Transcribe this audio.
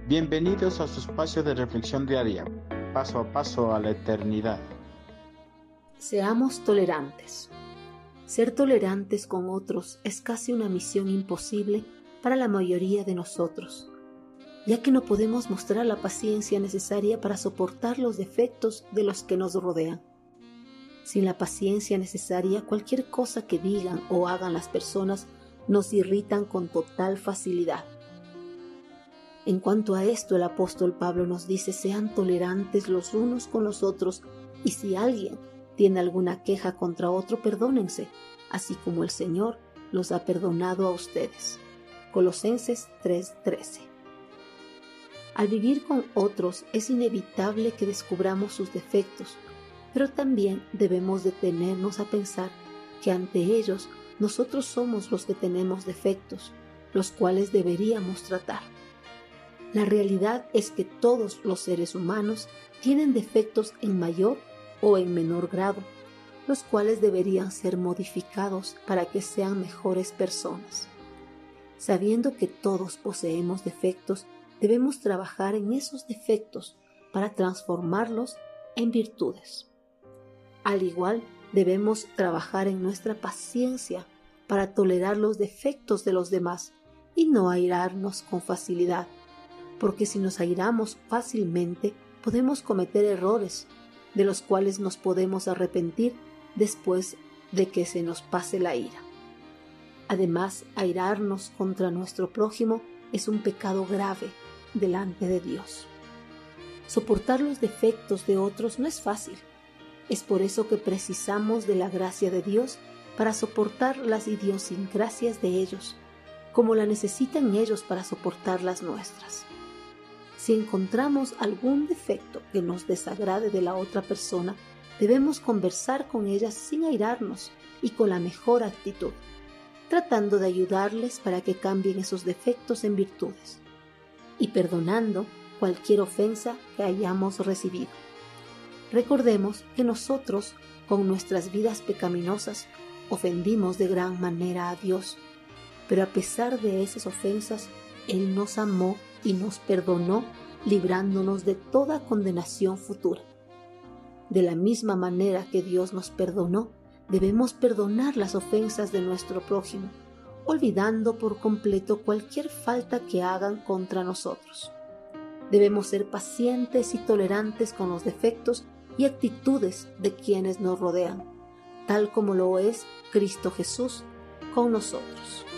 Bienvenidos a su espacio de reflexión diaria, paso a paso a la eternidad. Seamos tolerantes. Ser tolerantes con otros es casi una misión imposible para la mayoría de nosotros, ya que no podemos mostrar la paciencia necesaria para soportar los defectos de los que nos rodean. Sin la paciencia necesaria, cualquier cosa que digan o hagan las personas nos irritan con total facilidad. En cuanto a esto, el apóstol Pablo nos dice: sean tolerantes los unos con los otros, y si alguien tiene alguna queja contra otro, perdónense, así como el Señor los ha perdonado a ustedes. Colosenses 3:13. Al vivir con otros es inevitable que descubramos sus defectos, pero también debemos detenernos a pensar que ante ellos nosotros somos los que tenemos defectos, los cuales deberíamos tratar. La realidad es que todos los seres humanos tienen defectos en mayor o en menor grado, los cuales deberían ser modificados para que sean mejores personas. Sabiendo que todos poseemos defectos, debemos trabajar en esos defectos para transformarlos en virtudes. Al igual, debemos trabajar en nuestra paciencia para tolerar los defectos de los demás y no airarnos con facilidad, porque si nos airamos fácilmente, podemos cometer errores de los cuales nos podemos arrepentir después de que se nos pase la ira. Además, airarnos contra nuestro prójimo es un pecado grave delante de Dios. Soportar los defectos de otros no es fácil. Es por eso que precisamos de la gracia de Dios para soportar las idiosincrasias de ellos, como la necesitan ellos para soportar las nuestras. Si encontramos algún defecto que nos desagrade de la otra persona, debemos conversar con ella sin airarnos y con la mejor actitud, tratando de ayudarles para que cambien esos defectos en virtudes y perdonando cualquier ofensa que hayamos recibido. Recordemos que nosotros, con nuestras vidas pecaminosas, ofendimos de gran manera a Dios, pero a pesar de esas ofensas, Él nos amó y nos perdonó, librándonos de toda condenación futura. De la misma manera que Dios nos perdonó, debemos perdonar las ofensas de nuestro prójimo, olvidando por completo cualquier falta que hagan contra nosotros. Debemos ser pacientes y tolerantes con los defectos y actitudes de quienes nos rodean, tal como lo es Cristo Jesús con nosotros.